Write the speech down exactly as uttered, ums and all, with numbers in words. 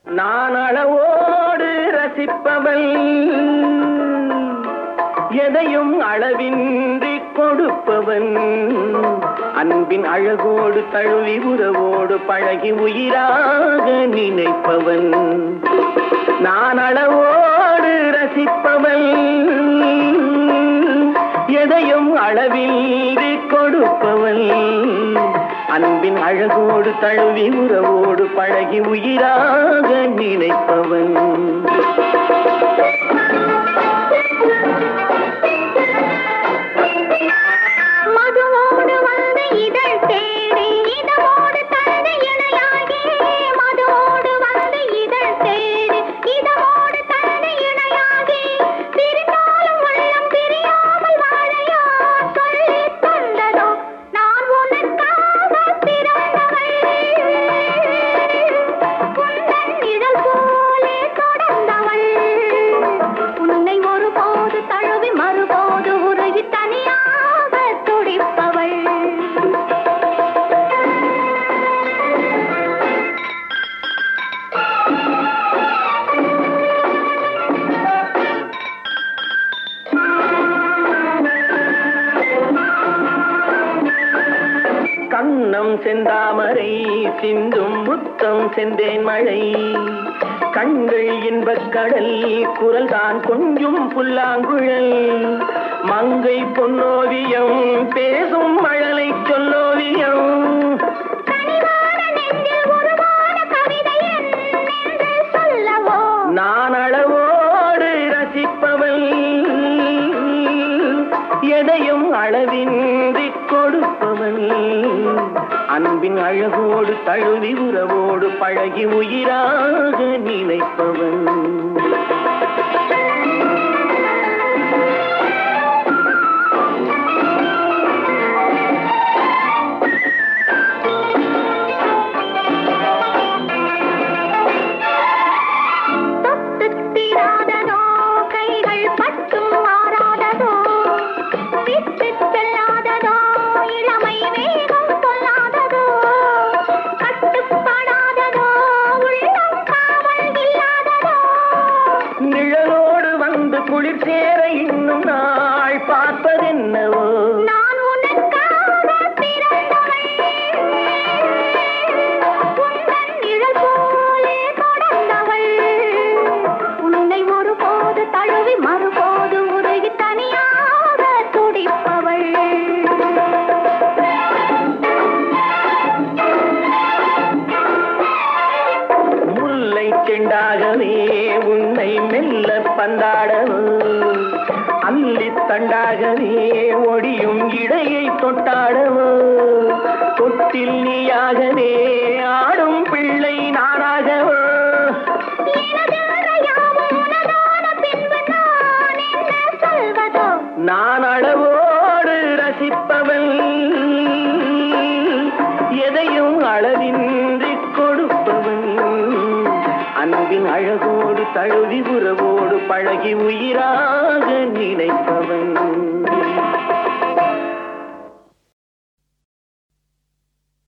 நான் அளவோடு ரசிப்பவள், எதையும் அளவின்றி கொடுப்பவன், அன்பின் அழகோடு தழுவி உறவோடு பழகி உயிராக நினைப்பவன். நான் அளவோடு ரசிப்பவள், எதையும் அளவின்றி கொடுப்பவள், அன்பின் அழகோடு தழுவி உறவோடு பழகி உயிராக நினைப்பவன். மதுவோடு வந்த இதழ் தேடி இதமோடு தந்த இணையாகி, மதுவோடு வந்த இதழ் தேடி இதமோடு தந்த இணையாகி, பிரிந்தாலும் உள்ளம் பிரியாமல் வாழையா சொல்லி தந்ததோ நான் உனக்காக பிறந்தவள். உந்தன் நிழல் போலே தொடர்ந்தவள், உன்னை ஒருபோது தழுவி மறுபோது உருகி தனியாக துடிப்பவள். கண்ணம் செந்தாமரை சிந்தும் முத்தம் செந்தேன் மழை, கண்கள் இன்பக் கடல் குரல் தான் கொஞ்சும் புல்லாங்குழல், மங்கை பொன்னோவியம் பேசும் மழலை சொல்லோவியம். நான் அளவோடு ரசிப்பவள், எதையும் அளவின்றி கொடுப்பவள், அன்பின் அழகோடு தழுவி உறவோடு பழகி உயிராக நினைப்பவள். நிழலோடு வந்து குளிர் சேர இன்னும் நாள் பார்ப்பதென்னவோ நான் உனக்காக பிறந்தவள். உந்தன் நிழல் போலே தொடர்ந்தவள், உன்னை ஒருபோது தழுவி மறுபோது உருகி தனியாக துடிப்பவள். முல்லை செண்டாகவே உன்னை மெல்ல பந்தாடவோ, அல்லி தண்டாகவே ஒடியும் இடையை தொட்டாடவோ, தொட்டில் நீயாகவே ஆடும் பிள்ளை நானாகவோ. நான் அளவோடு ரசிப்பவள், எதையும் அளவின்றி கொடுப்பவள், அன்பின் அழகோடு தழுவி உறவோடு பழகி உயிராக நினைப்பவன்.